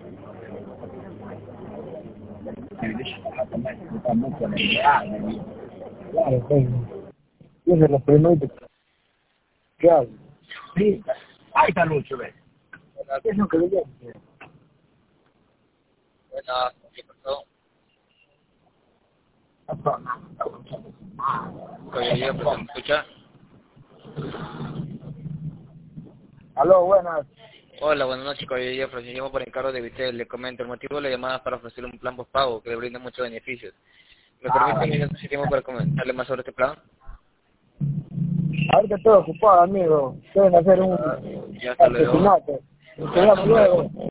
Claro, sí. Yo se los prometo que hago. Sí, ahí está Lucho, ¿ves? ¿Qué es lo que le digo? Buenas, ¿qué pasó? Oye, Jefferson, ¿me escucha? Aló, buenas. Hola, buenas noches, oye, Jefferson. Llamo por encargo de Vitel. Le comento, el motivo de la llamada es para ofrecerle un plan postpago que le brinda muchos beneficios. ¿Me permite un minuto si tiempo para comentarle más sobre este plan? Ahorita estoy ocupado, amigo. Deben hacer un Ya hasta luego. asesinato. Nos Ya hasta vemos luego. luego.